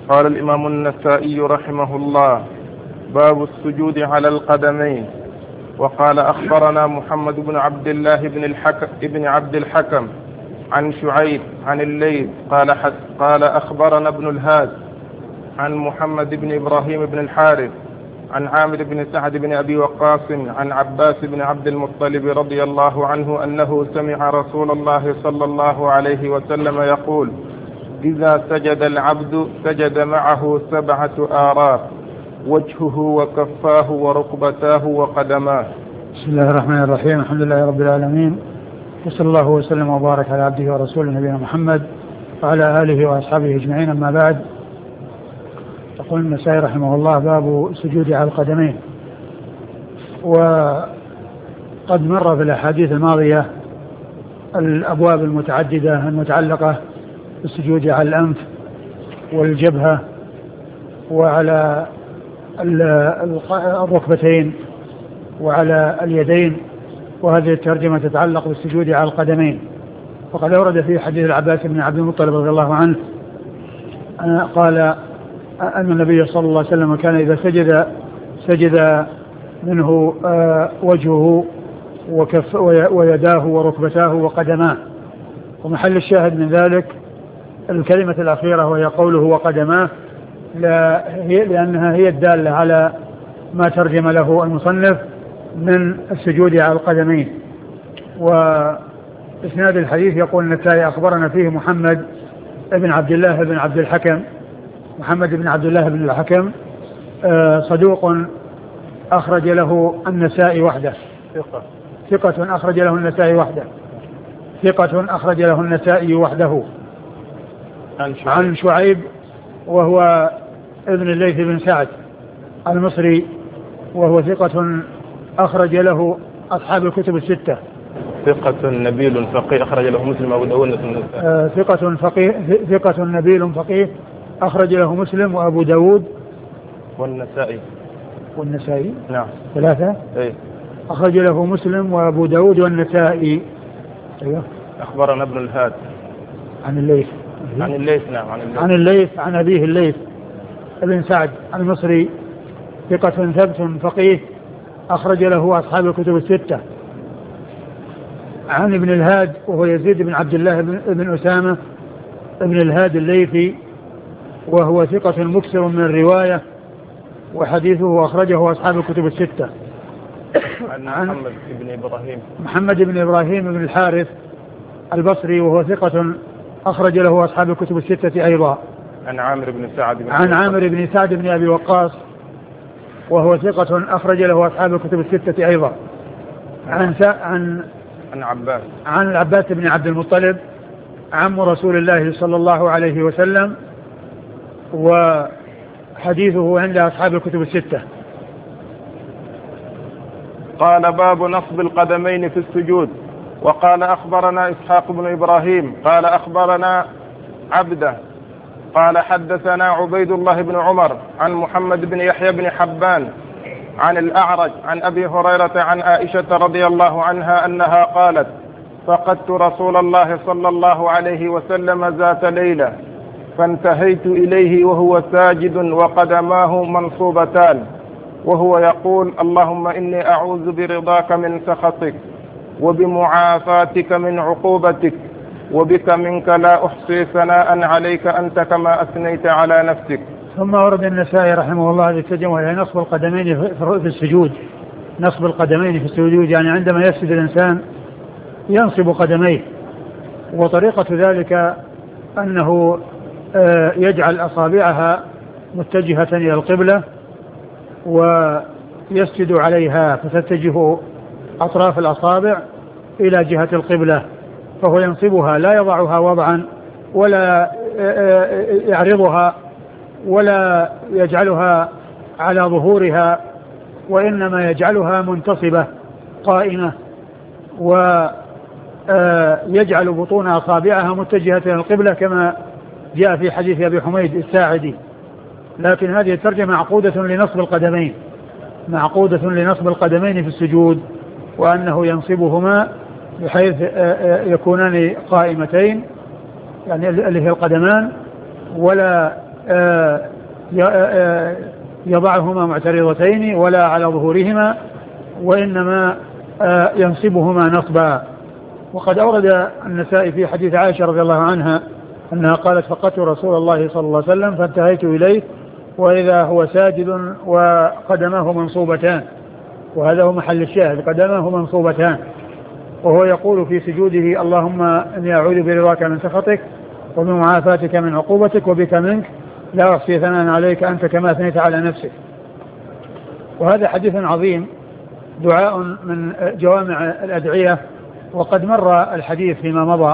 قال الإمام النسائي رحمه الله: باب السجود على القدمين. وقال: أخبرنا محمد بن عبد الله بن عبد الحكم عن شعيب عن الليث قال أخبرنا ابن الهاد عن محمد بن إبراهيم بن الحارث عن عامر بن سعد بن أبي وقاص عن عباس بن عبد المطلب رضي الله عنه أنه سمع رسول الله صلى الله عليه وسلم يقول: إذا سجد العبد سجد معه 7 آراف: وجهه وكفاه وركبتاه وقدماه. بسم الله الرحمن الرحيم. الحمد لله رب العالمين، وصلى الله وسلم وبارك على عبده ورسوله نبينا محمد وعلى آله وأصحابه أجمعين. أما بعد، يقول النسائي رحمه الله: باب السجود على القدمين. وقد مر في الأحاديث الماضية الأبواب المتعددة المتعلقة بالسجود على الأنف والجبهة وعلى الركبتين وعلى اليدين، وهذه الترجمة تتعلق بالسجود على القدمين. وقد أورد في حديث العباس بن عبد المطلب رضي الله عنه قال أن النبي صلى الله عليه وسلم كان إذا سجد منه وجهه ويداه وركبتاه وقدماه. ومحل الشاهد من ذلك الكلمة الأخيرة وهي قوله وقدماه، لأنها هي الدالة على ما ترجم له المصنف من السجود على القدمين. وإسناد الحديث يقول النسائي: أخبرنا فيه محمد بن عبد الله بن عبد الحكم. محمد بن عبد الله بن الحكم صدوق أخرج له النسائي وحده. ثقة أخرج له النسائي وحده. ثقة أخرج له النسائي وحده. عن شعيب وهو ابن الليث بن سعد المصري، وهو ثقة أخرج له أصحاب الكتب الستة. ثقة نبيل فقيه أخرج له مسلم وأبو داود والنسائي. ثقة نبيل فقيه أخرج له مسلم وأبو داود والنسائي. نعم، 3. أي. أخرج له مسلم وأبو داود والنسائي. أيوه. أخبرنا ابن الهاد عن الليث. نعم، عن الليث عن أبيه الليث ابن سعد المصري، ثقة ثبت فقيه أخرج له أصحاب الكتب الستة. عن ابن الهاد وهو يزيد بن عبد الله بن أسامة ابن الهاد الليثي، وهو ثقة مكثر من الرواية، وحديثه أخرجه أصحاب الكتب الستة. عن محمد بن إبراهيم بن الحارث البصري، وهو ثقة أخرج له أصحاب الكتب الستة أيضا. عن عامر بن سعد بن أبي وقاص، وهو ثقة أخرج له أصحاب الكتب الستة أيضا. عن العباس بن عبد المطلب عم رسول الله صلى الله عليه وسلم، وحديثه عند أصحاب الكتب الستة. قال: باب نصب القدمين في السجود. وقال: أخبرنا إسحاق بن إبراهيم قال أخبرنا عبده قال حدثنا عبيد الله بن عمر عن محمد بن يحيى بن حبان عن الأعرج عن أبي هريرة عن عائشة رضي الله عنها أنها قالت: فقدت رسول الله صلى الله عليه وسلم ذات ليلة، فانتهيت إليه وهو ساجد وقدماه منصوبتان، وهو يقول: اللهم إني أعوذ برضاك من سخطك وبمعافاتك من عقوبتك وبك منك لا أحصي ثناء عليك أنت كما أثنيت على نفسك. ثم ورد النسائي رحمه الله هذه الترجمة إلى نصب القدمين في السجود. نصب القدمين في السجود يعني عندما يسجد الإنسان ينصب قدميه، وطريقة ذلك أنه يجعل أصابعها متجهة إلى القبلة ويسجد عليها، فتتجه أطراف الأصابع إلى جهة القبلة، فهو ينصبها، لا يضعها وضعا ولا يعرضها ولا يجعلها على ظهورها، وإنما يجعلها منتصبة قائمة، ويجعل بطون أصابعها متجهة إلى القبلة كما جاء في حديث أبي حميد الساعدي. لكن هذه الترجمة معقودة لنصب القدمين في السجود، وأنه ينصبهما بحيث يكونان قائمتين، يعني اللي هي القدمان، ولا يضعهما معترضتين ولا على ظهورهما، وإنما ينصبهما نصبا. وقد أورد النسائي في حديث عائشة رضي الله عنها أنها قالت: فقدت رسول الله صلى الله عليه وسلم فانتهيت إليه وإذا هو ساجد وقدماه منصوبتان. وهذا هو محل الشاهد، قدماه منصوبتان، وهو يقول في سجوده: اللهم إني أعوذ برضاك من سخطك وبمعافاتك من عقوبتك وبك منك لا أحصي ثناء عليك أنت كما أثنيت على نفسك. وهذا حديث عظيم، دعاء من جوامع الأدعية، وقد مر الحديث فيما مضى.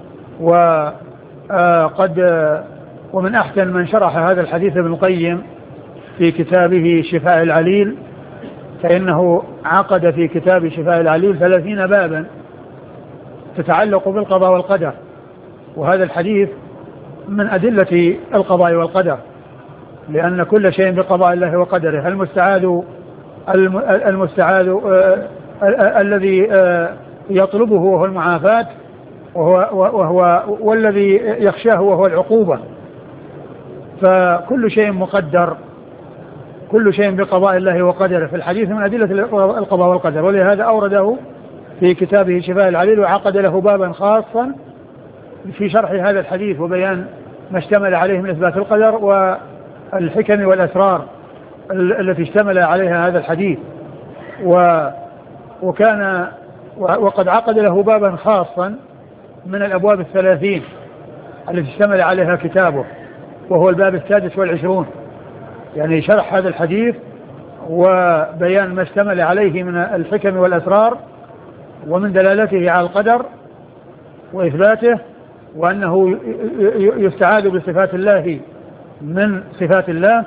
ومن أحسن من شرح هذا الحديث ابن القيم في كتابه شفاء العليل، فإنه عقد في كتاب شفاء العليل 30 بابا تتعلق بالقضاء والقدر، وهذا الحديث من أدلة القضاء والقدر، لأن كل شيء بقضاء الله وقدره. المستعاذ الذي يطلبه وهو المعافاة، وهو والذي يخشاه وهو العقوبة. فكل شيء مقدر، كل شيء بقضاء الله وقدره، في الحديث من أدلة القضاء والقدر، ولهذا أورده في كتابه شفاء العليل، وعقد له بابا خاصا في شرح هذا الحديث وبيان ما اشتمل عليه من إثبات القدر والحكم والأسرار التي اشتمل عليها هذا الحديث. وقد عقد له بابا خاصا من الأبواب 30 التي اشتمل عليها كتابه، وهو الباب 26، يعني شرح هذا الحديث وبيان ما اشتمل عليه من الحكم والأسرار ومن دلالته على القدر وإثباته، وأنه يستعاذ بصفات الله من صفات الله،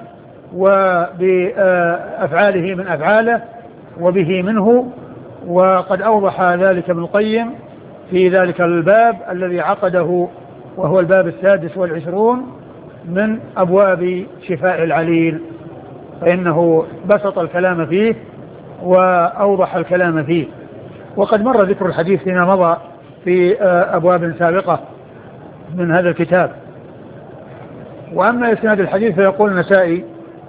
وبأفعاله من أفعاله، وبه منه. وقد أوضح ذلك ابن القيم في ذلك الباب الذي عقده، وهو الباب 26 من أبواب شفاء العليل، فإنه بسط الكلام فيه وأوضح الكلام فيه. وقد مر ذكر الحديث فيما مضى في أبواب سابقة من هذا الكتاب. وأما إسناد الحديث فيقول النسائي: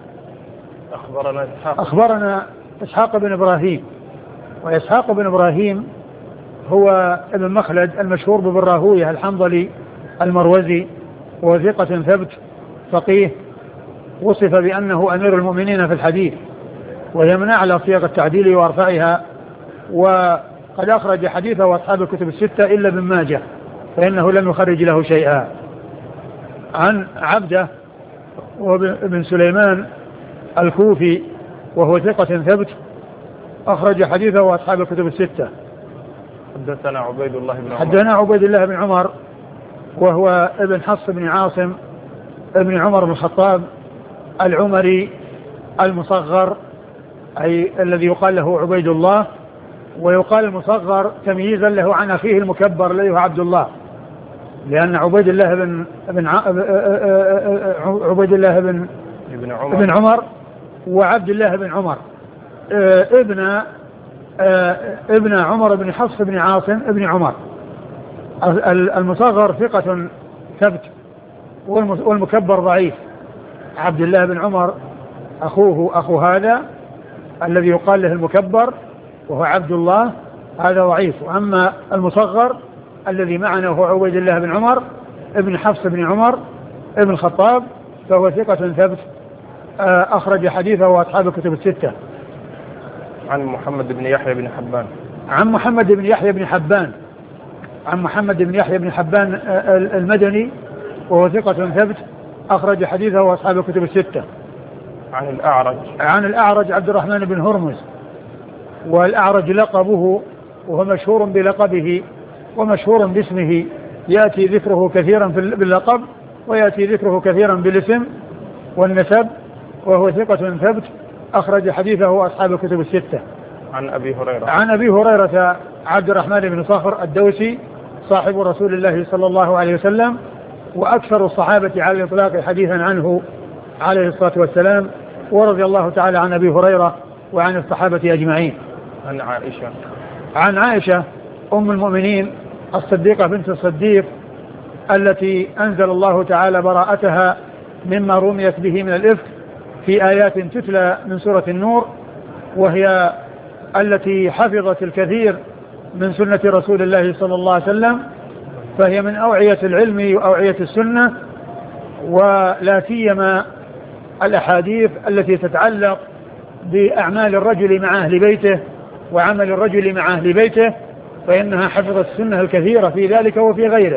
أخبرنا إسحاق بن إبراهيم. وإسحاق بن إبراهيم هو ابن مخلد المشهور بابن راهويه الحنظلي المروزي، وثقة ثبت فقيه، وصف بأنه أمير المؤمنين في الحديث، وهي من أعلى صيغ التعديل وأرفعها. وقد أخرج حديثه وأصحاب الكتب الستة إلا ابن ماجه، فإنه لم يخرج له شيئا. عن عبده وابن سليمان الكوفي، وهو ثقة ثبت، أخرج حديثه وأصحاب الكتب الستة. حدثنا عبيد الله بن عمر، وهو ابن حفص بن عاصم ابن عمر بن الخطاب العمري المصغر، أي الذي يقال له عبيد الله، ويقال المصغر تمييزا له عن أخيه المكبر الذي هو عبد الله، لأن عبيد الله بن عمر وعبد الله بن عمر ابن عمر بن حفص بن عاصم ابن عمر. المصغر ثقة ثبت، والمكبر ضعيف. عبد الله بن عمر أخو هذا الذي يقال له المكبر وهو عبد الله، هذا ضعيف. وأما المصغر الذي معنا هو عبيد الله بن عمر ابن حفص بن عمر ابن الخطاب، فهو ثقة ثبت، أخرج حديثه وأصحاب الكتب الستة. عن محمد بن يحيى بن حبان المدني، وهو ثقة ثبت، أخرج حديثه وأصحاب الكتب الستة. عن الأعرج عبد الرحمن بن هرمز، والأعرج لقبه، وهو مشهور بلقبه ومشهور باسمه، يأتي ذكره كثيرا باللقب ويأتي ذكره كثيرا بالاسم والنسب، وهو ثقة ثبت، أخرج حديثه أصحاب الكتب الستة. عن أبي هريرة عبد الرحمن بن صخر الدوسي صاحب رسول الله صلى الله عليه وسلم، وأكثر الصحابة على الإطلاق حديثا عنه عليه الصلاة والسلام، ورضي الله تعالى عن أبي هريرة وعن الصحابة أجمعين. عن عائشة أم المؤمنين الصديقة بنت الصديق التي أنزل الله تعالى براءتها مما رميت به من الإفك في آيات تتلى من سورة النور، وهي التي حفظت الكثير من سنة رسول الله صلى الله عليه وسلم، فهي من أوعية العلم وأوعية السنة، ولا سيما الأحاديث التي تتعلق بأعمال الرجل مع أهل بيته وعمل الرجل مع أهل بيته، فإنها حفظت السنة الكثيرة في ذلك وفي غيره.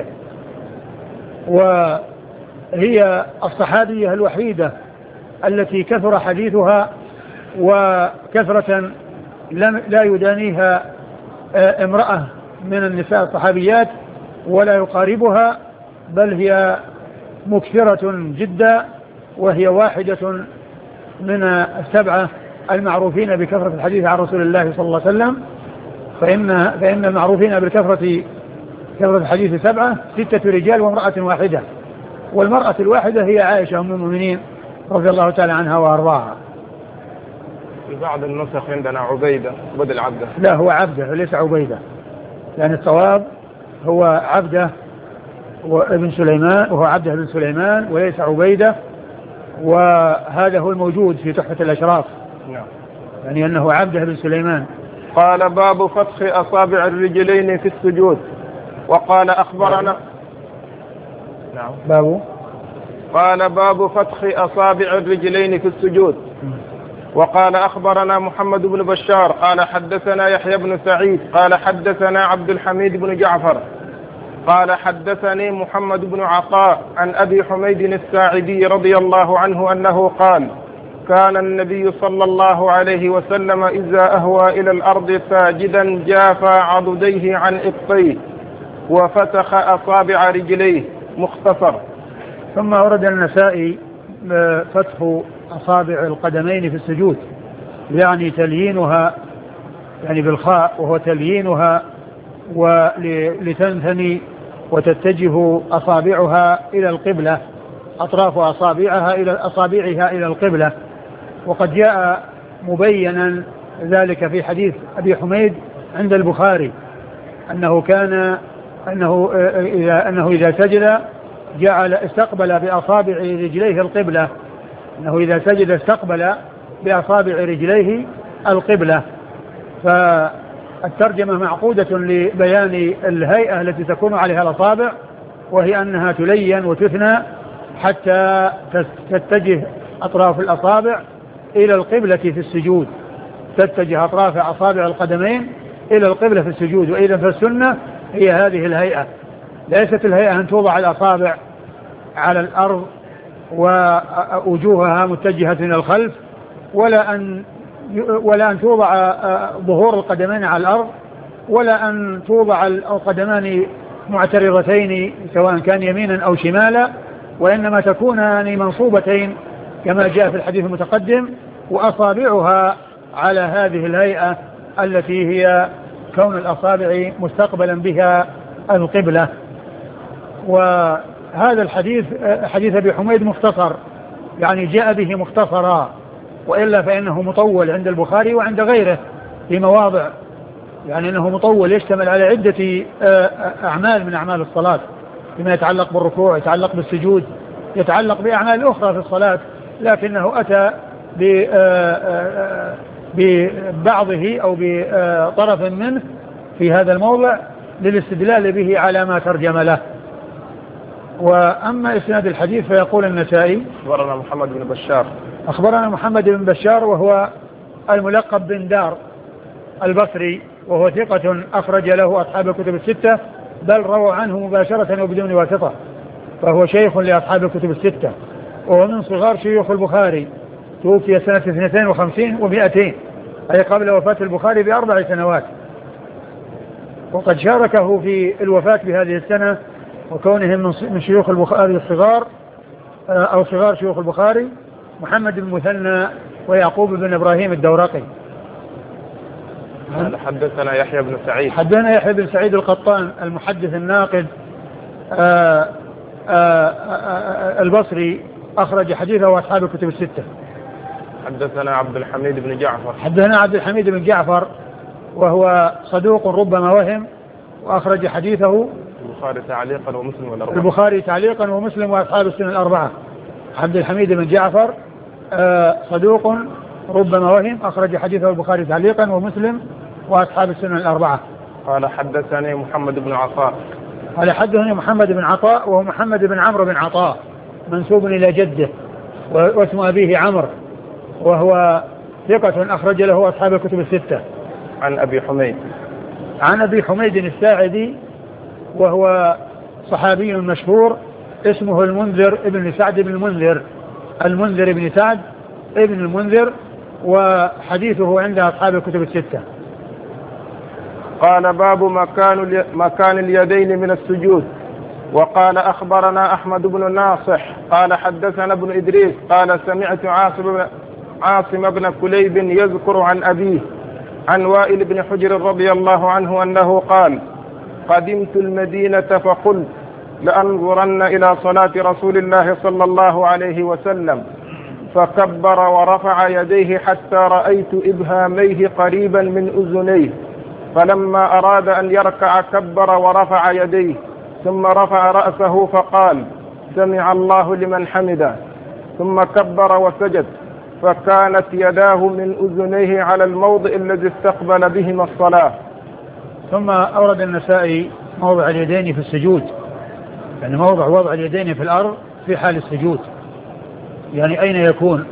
وهي الصحابية الوحيدة التي كثر حديثها وكثرة لا يدانيها امرأة من النساء الصحابيات ولا يقاربها، بل هي مكثرة جدا، وهي واحدة من السبعة المعروفين بكثرة الحديث عن رسول الله صلى الله عليه وسلم. فإن المعروفين بالكثرة كثرة الحديث سبعة، 6 رجال وامرأة واحدة، والمرأة الواحدة هي عائشة أم المؤمنين رضي الله تعالى عنها وأرضاها. في بعض النسخ عندنا عبيدة بدل عبده. لا، هو عبده وليس عبيدة، لأن الصواب هو عبده وابن سليمان، وهو عبده بن سليمان وليس عبيدة، وهذا هو الموجود في تحفة الأشراف. نعم. يعني أنه عبده بن سليمان. قال باب فتح أصابع الرجلين في السجود. وقال أخبرنا. نعم. قال باب فتح أصابع الرجلين في السجود. وقال أخبرنا محمد بن بشار قال حدثنا يحيى بن سعيد قال حدثنا عبد الحميد بن جعفر قال حدثني محمد بن عطاء عن أبي حميد الساعدي رضي الله عنه أنه قال كان النبي صلى الله عليه وسلم إذا أهوى إلى الأرض ساجدا جافى عضديه عن إبطيه وفتح أصابع رجليه. مختصر. ثم أورد النسائي فتح أصابع القدمين في السجود، يعني تليينها، يعني بالخاء، وهو تليينها ولتنثني وتتجه أصابعها إلى القبلة، أطراف أصابعها إلى القبلة. وقد جاء مبينا ذلك في حديث أبي حميد عند البخاري أنه إذا سجد استقبل بأصابع رجليه القبلة، أنه إذا سجد استقبل بأصابع رجليه القبلة. فالترجمة معقودة لبيان الهيئة التي تكون عليها الأصابع، وهي أنها تلين وتثنى حتى تتجه أطراف الأصابع إلى القبلة في السجود، تتجه أطراف أصابع القدمين إلى القبلة في السجود. وإذا فالسنة هي هذه الهيئة، ليست الهيئة أن توضع الأصابع على الأرض ووجوهها متجهة إلى الخلف، ولا أن توضع ظهور القدمين على الأرض، ولا أن توضع القدمان معترضتين سواء كان يمينا أو شمالا، وإنما تكونان منصوبتين كما جاء في الحديث المتقدم، وأصابعها على هذه الهيئة التي هي كون الأصابع مستقبلا بها القبلة. وهذا الحديث حديث أبي حميد مختصر، يعني جاء به مختصرا، وإلا فإنه مطول عند البخاري وعند غيره في مواضع، يعني أنه مطول يشتمل على عدة أعمال من أعمال الصلاة، فيما يتعلق بالركوع، يتعلق بالسجود، يتعلق بأعمال أخرى في الصلاة، لكنه أتى ببعضه أو بطرف منه في هذا الموضع للاستدلال به على ما ترجم له. وأما إسناد الحديث فيقول النسائي أخبرنا محمد بن بشار. أخبرنا محمد بن بشار وهو الملقب بن دار البصري، وهو ثقة أخرج له أصحاب الكتب الستة، بل رووا عنه مباشرة وبدون واسطة، فهو شيخ لأصحاب الكتب الستة، وهو من صغار شيوخ البخاري، توفي سنة 52 و200، أي قبل وفاة البخاري ب4 سنوات. وقد شاركه في الوفاة بهذه السنة، وكونهم من شيوخ البخاري الصغار أو صغار شيوخ البخاري محمد بن مثنى ويعقوب بن إبراهيم الدورقي. حدثنا يحيى بن سعيد. حدثنا يحيى بن سعيد القطان المحدث الناقد البصري، أخرج حديثه أصحاب الكتب الستة. حدثنا عبد الحميد بن جعفر. حدثنا عبد الحميد بن جعفر وهو صدوق ربما وهم، وأخرج حديثه البخاري تعليقا ومسلم والأربعة. البخاري تعليقا ومسلم وأصحاب السنن الأربعة. عبد الحميد بن جعفر صدوق ربما وهم، أخرج حديثه البخاري تعليقا ومسلم وأصحاب السنن الأربعة. قال حدثني محمد بن عطاء. قال حدثني محمد بن عطاء وهو محمد بن عمرو بن عطاء منسوب إلى جده واسم أبيه عمرو، وهو ثقة أخرج له أصحاب الكتب الستة. عن أبي حميد. عن أبي حميد الساعدي وهو صحابي مشهور اسمه المنذر ابن سعد بن المنذر، المنذر بن سعد ابن المنذر، وحديثه عند أصحاب الكتب الستة. قال باب مكان اليدين من السجود. وقال أخبرنا أحمد بن ناصح قال حدثنا ابن إدريس قال سمعت عاصم بن كليب يذكر عن أبيه عن وائل بن حجر رضي الله عنه أنه قال قدمت المدينة فقلت لأنظرن إلى صلاة رسول الله صلى الله عليه وسلم، فكبر ورفع يديه حتى رأيت إبهاميه قريبا من أذنيه، فلما أراد أن يركع كبر ورفع يديه، ثم رفع رأسه فقال سمع الله لمن حمده، ثم كبر وسجد، فكانت يداه من أذنيه على الموضع الذي استقبل بهما الصلاة. ثم أورد النسائي موضع اليدين في السجود، يعني موضع وضع اليدين في الأرض في حال السجود، يعني أين يكون،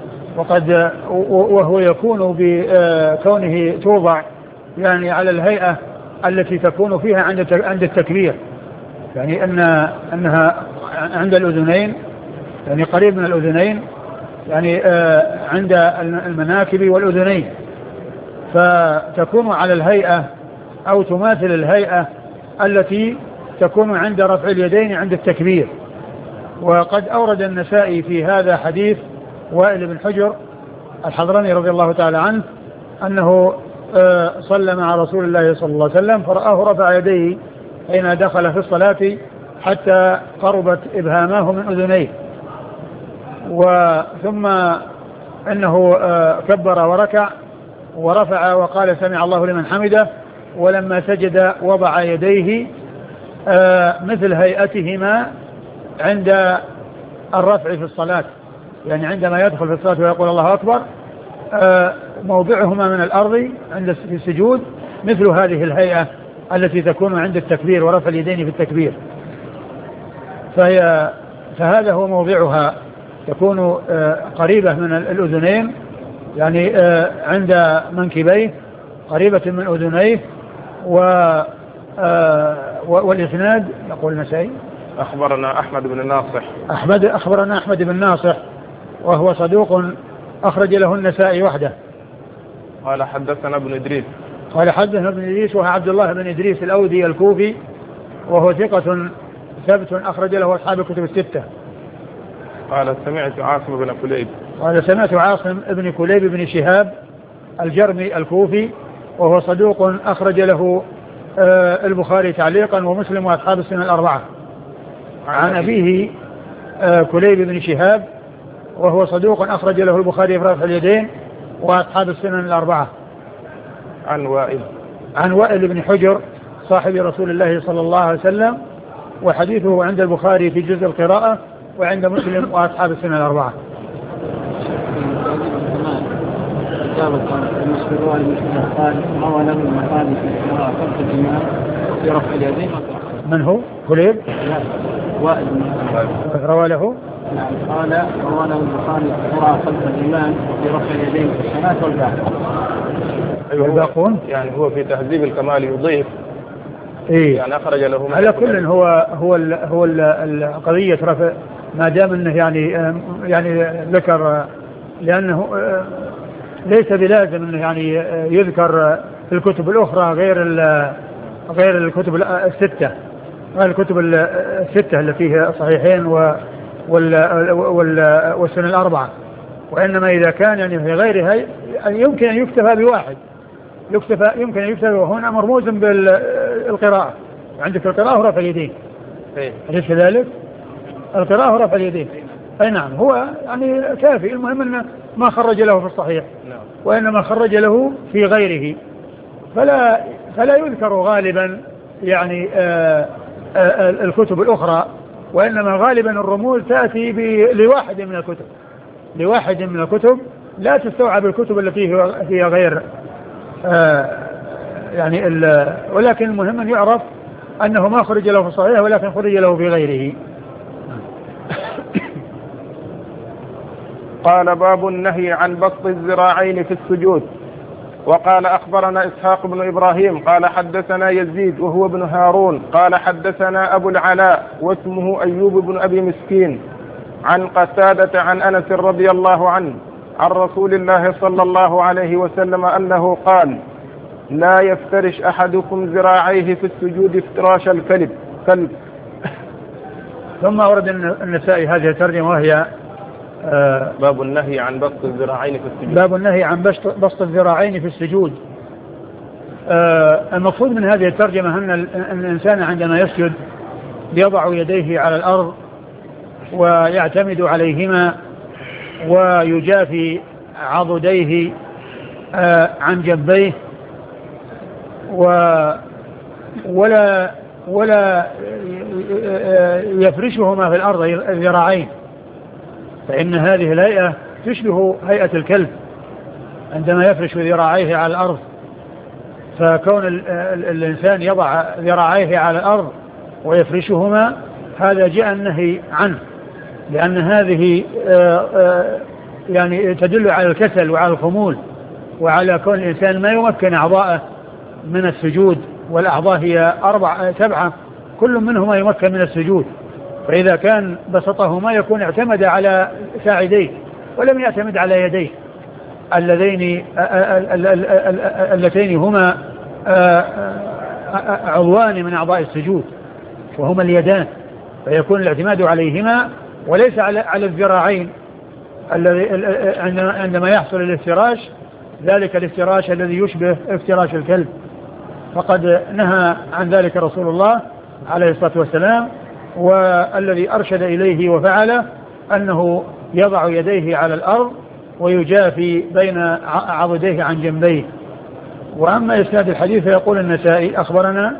وهو يكون بكونه توضع يعني على الهيئة التي تكون فيها عند التكبير، يعني أنها عند الأذنين، يعني قريب من الأذنين، يعني عند المناكب والأذنين، فتكون على الهيئة أو تماثل الهيئة التي تكون عند رفع اليدين عند التكبير. وقد أورد النسائي في هذا حديث وائل بن حجر الحضرمي رضي الله تعالى عنه أنه صلى مع رسول الله صلى الله عليه وسلم فرآه رفع يديه حين دخل في الصلاة حتى قربت إبهاماه من أذنيه، ثم أنه كبر وركع ورفع وقال سمع الله لمن حمده، ولما سجد وضع يديه مثل هيئتهما عند الرفع في الصلاة، يعني عندما يدخل في الصلاة ويقول الله أكبر موضعهما من الأرض عند السجود مثل هذه الهيئة التي تكون عند التكبير ورفع اليدين في التكبير، فهذا هو موضعها، تكون قريبة من الأذنين، يعني عند منكبيه قريبة من أذنيه. والإسناد يقول النسائي أخبرنا أحمد بن ناصح. أخبرنا أحمد بن ناصح وهو صدوق أخرج له النسائي وحده. قال حدثنا ابن إدريس. قال حدثنا ابن إدريس وهو عبد الله بن إدريس الأودي الكوفي وهو ثقة ثبت أخرج له أصحاب الكتب الستة. قال سمعت عاصم بن كليب. قال سمعت عاصم بن كليب بن شهاب الجرمي الكوفي وهو صدوق أخرج له البخاري تعليقا ومسلم وأصحاب السنن الأربعة. عن أبيه كليب بن شهاب وهو صدوق أخرج له البخاري في رفع اليدين وأصحاب السنن الأربعة. عن وائل بن حجر صاحب رسول الله صلى الله عليه وسلم، وحديثه عند البخاري في جزء القراءة وعند مسلم وأصحاب السنن الأربعة. من هو كليب؟ وائل روى له. قال روى له البخاري قراءة خلف الإمام في رفع اليدين في الصلاة والبعد. والباقون يعني هو في تهذيب الكمال يضيف إيه؟ يعني أخرج له على كل هو القضية رفع ما دام أنه يعني ذكر، لأنه ليس بلازم أنه يعني يذكر في الكتب الأخرى غير الكتب الستة، غير الكتب الستة التي هي صحيحين والسنن الأربعة، وإنما إذا كان يعني في غيرها يمكن أن يكتفى بواحد، يمكن أن يكتفى، وهنا مرموز بالقراءة، عندك القراءة رفع اليدين أليس كذلك؟ القراءة رفع اليدين أي نعم، هو يعني كافي، المهم أنه ما خرج له في الصحيح وإنما خرج له في غيره، فلا يذكر غالبا يعني الكتب الأخرى وإنما غالبا الرموز تأتي لواحد من الكتب لا تستوعب الكتب التي هي غير يعني ولكن المهم أن يعرف أنه ما خرج له في الصحيح ولكن خرج له في غيره. قال باب النهي عن بسط الذراعين في السجود. وقال أخبرنا إسحاق بن إبراهيم قال حدثنا يزيد وهو ابن هارون قال حدثنا أبو العلاء واسمه أيوب بن أبي مسكين عن قتادة عن أنس رضي الله عنه عن رسول الله صلى الله عليه وسلم أنه قال لا يفترش أحدكم ذراعيه في السجود افتراش الكلب. ثم أورد النسائي هذه الترجمة وهي باب النهي عن بسط الذراعين في السجود. باب النهي عن بسط الذراعين في السجود. المقصود من هذه الترجمة أن الإنسان عندما يسجد يضع يديه على الأرض ويعتمد عليهما ويجافي عضديه عن جنبيه ولا يفرشهما في الأرض الذراعين، فإن هذه الهيئة تشبه هيئة الكلب عندما يفرش ذراعيه على الأرض. فكون الإنسان يضع ذراعيه على الأرض ويفرشهما هذا جاء النهي عنه، لأن هذه يعني تدل على الكسل وعلى الخمول وعلى كون الإنسان ما يمكن أعضاءه من السجود، والأعضاء هي 7 كل منهما يمكن من السجود، فإذا كان بسطهما يكون اعتمد على ساعديه ولم يعتمد على يديه اللتين هما عضوان من أعضاء السجود وهما اليدان، فيكون الاعتماد عليهما وليس على الذراعين عندما يحصل الافتراش، ذلك الافتراش الذي يشبه افتراش الكلب، فقد نهى عن ذلك رسول الله عليه الصلاة والسلام. والذي أرشد إليه وفعله أنه يضع يديه على الأرض ويجافي بين عضديه عن جنبيه. وأما إسناد الحديث فيقول النسائي أخبرنا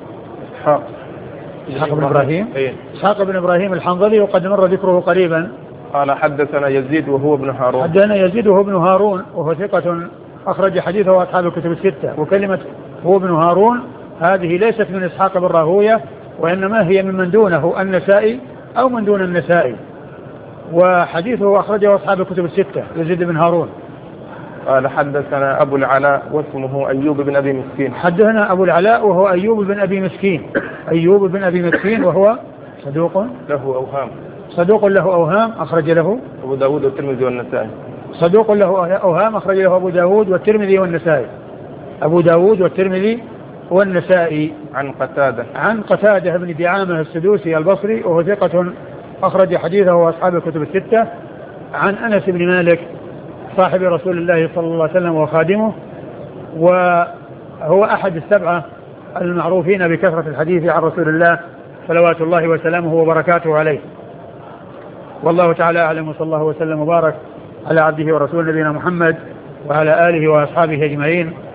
إسحاق بن إبراهيم الحنظلي وقد مر ذكره قريبا. قال حدثنا يزيد وهو ابن هارون. حدثنا يزيد وهو ابن هارون وهو ثقة أخرج حديثه أصحاب الكتب الستة. وكلمة هو ابن هارون هذه ليست من إسحاق بن راهوية وإنما هي من دونه النسائي أو من دون النسائي، وحديثه أخرجه أصحاب الكتب الستة يزيد بن هارون. قال حدثنا أبو العلاء واسمه أيوب بن أبي مسكين. حدثنا أبو العلاء وهو أيوب بن أبي مسكين. أيوب بن أبي مسكين وهو صدوق له أوهام أخرج له أبو داود والترمذي والنسائي. صدوق له أوهام أخرج له أبو داود والترمذي والنسائي. أبو داود والترمذي والنسائي. عن قتادة بن دعامة السدوسي البصري وهو ثقة أخرج حديثه أصحاب الكتب الستة. عن أنس بن مالك صاحب رسول الله صلى الله عليه وسلم وخادمه، وهو أحد السبعة المعروفين بكثرة الحديث عن رسول الله صلوات الله وسلامه وبركاته عليه. والله تعالى أعلم، وصلى الله وسلم وبارك على عبده ورسول نبينا محمد وعلى آله وأصحابه أجمعين.